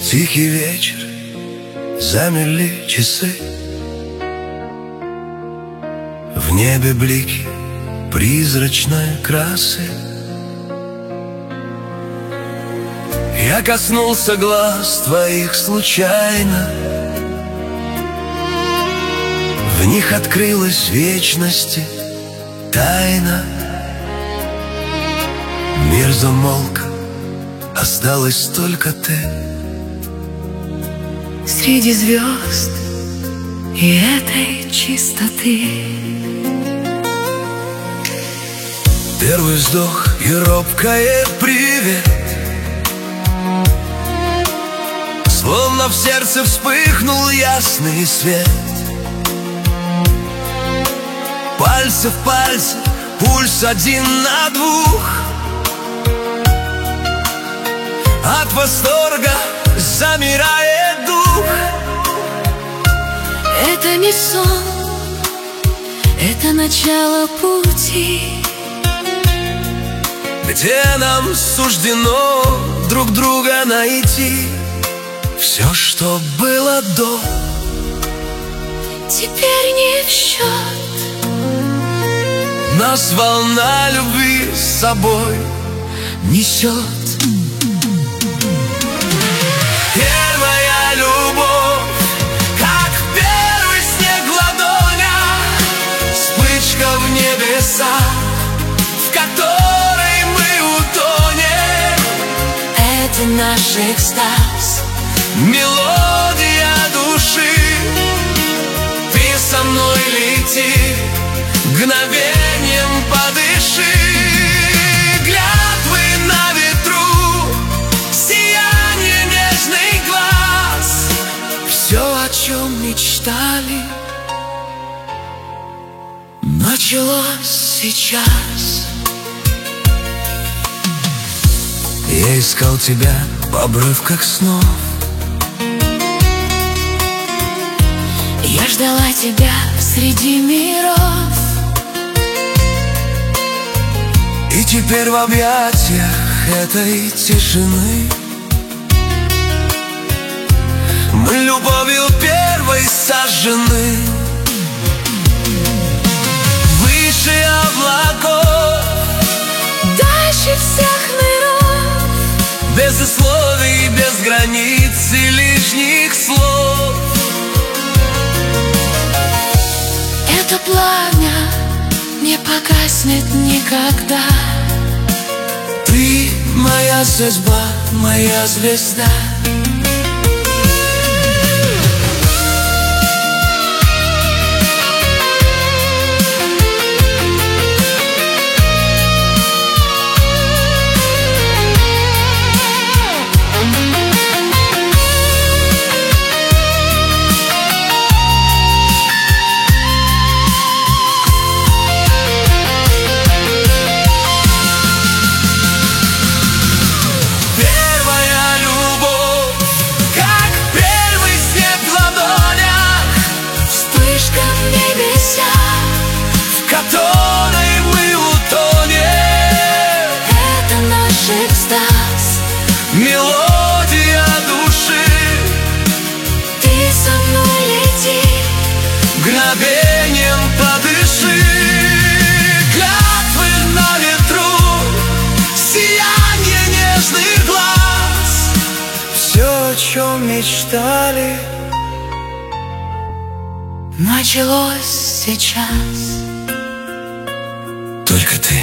Тихий вечер, замерли часы, в небе блики призрачной красы. Я коснулся глаз твоих случайно, в них открылась вечности тайна. Мир замолк, осталась только ты среди звезд и этой чистоты. Первый вздох и робкое привет, словно в сердце вспыхнул ясный свет. Пальцы в пальцы, пульс 1 на 2, от восторга замирает дух. Это не сон, это начало пути, где нам суждено друг друга найти. Все, что было до, теперь не в счет. Нас волна любви с собой несет. Первая любовь, как первый снег в ладонях, вспышка в небесах, в которой мы утонем. Это наш экстаз, мелодия души. Ты со мной лети, мгновением подыши. Клятвы на ветру, сияние нежный глаз. Все, о чем мечтали, началось сейчас. Я искал тебя в обрывках снов, я ждала тебя среди миров. И теперь в объятиях этой тишины мы любовью первой сожжены. Выше облаков, дальше всех миров, без условий, без границ и лишних слов. это пламя не погаснет никогда. Ты моя судьба, моя звезда. Мелодия души. Ты со мной лети, мгновением подыши. Клятвы на ветру, сияние нежных глаз. Все, о чем мечтали, началось сейчас. только ты.